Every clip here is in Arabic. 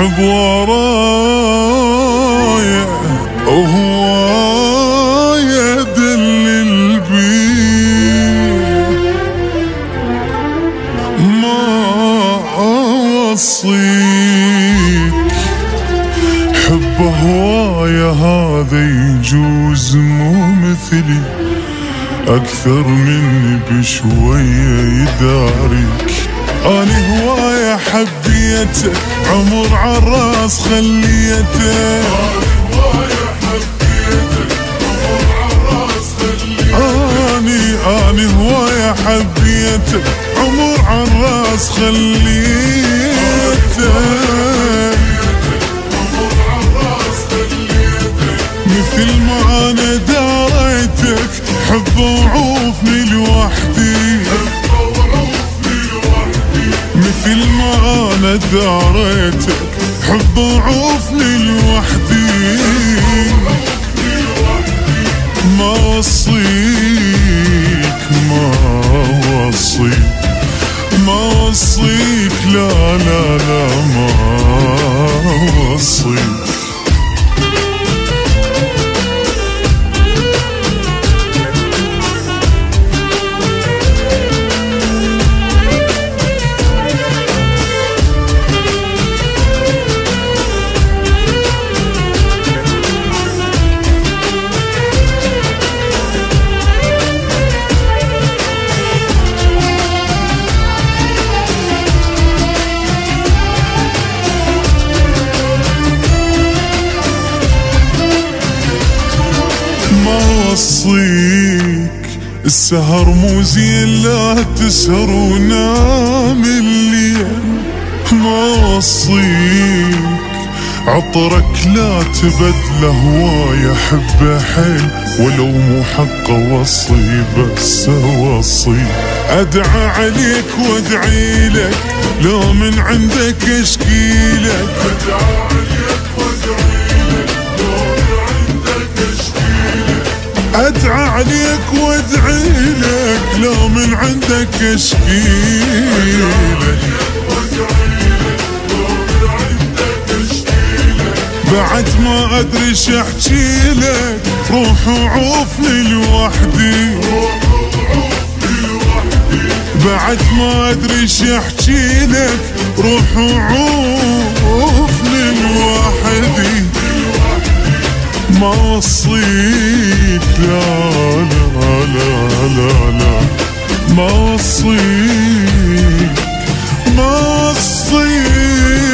حب ورايا وهوايا دلل بيه ما أوصيك حب هوايا هذا يجوز مو مثلي أكثر مني بشوية يداريك أنا هواية حبيته عمر عالراس خليته أنا هواية حبيته عمر عالراس خليته مثل ما أنا داريتك حب وعوفني لوحدي مثل ما أنا داريتك حب وعوفني لوحدي ما وصيك ما وصيك ما وصيك لا لا لا ما وصيك وصيك السهر مو زين لا تسهر ونام الليل ما وصيك عطرك لا تبدله هواية حبه حيل ولو مو حقه وصي بس وصي أدعى عليك وادعي لك لو من عندك اشكيلك أدعى عليك وادعي لك لو من عندك اشكيلك أدعى عليك وادعي لك لو من عندك اشكيلك بعد ما أدري شحكي لك روح وعوفني لوحدي بعد ما أدري شحكي لك روح وعوفني لوحدي ما وصيك لا لا لا لا لا ما وصيك ما وصيك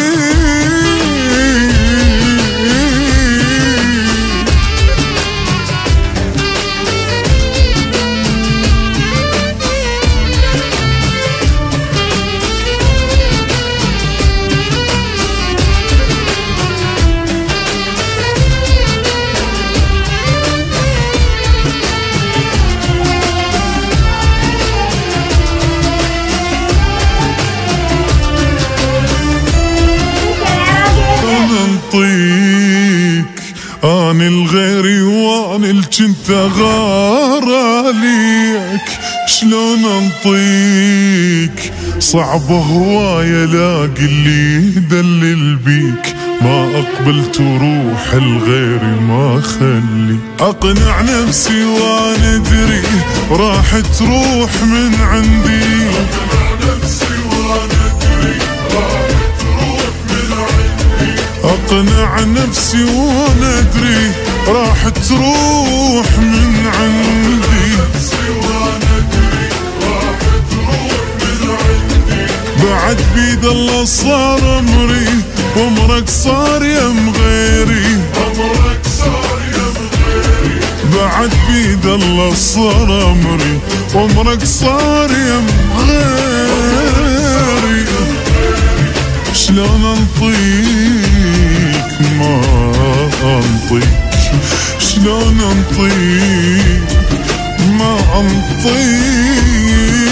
أنا الغيري وأنا الجنت غار عليك شلون انطيك صعبة هواية لاقي اللي يدلل بيك ما أقبلت وروح الغيري ما خلي أقنع نفسي وأنا أدري راح تروح من عندي أقنع نفسي وأنا أدري راح تروح من عندي أقنع نفسي وأنا أدري راح تروح من عندي بعد بيد الله صار أمري وأمرك صار يم غيري بعد بيد الله صار أمري وأمرك صار يم غيري شلون انطيك ما انطيك شلون انطيك ما انطيك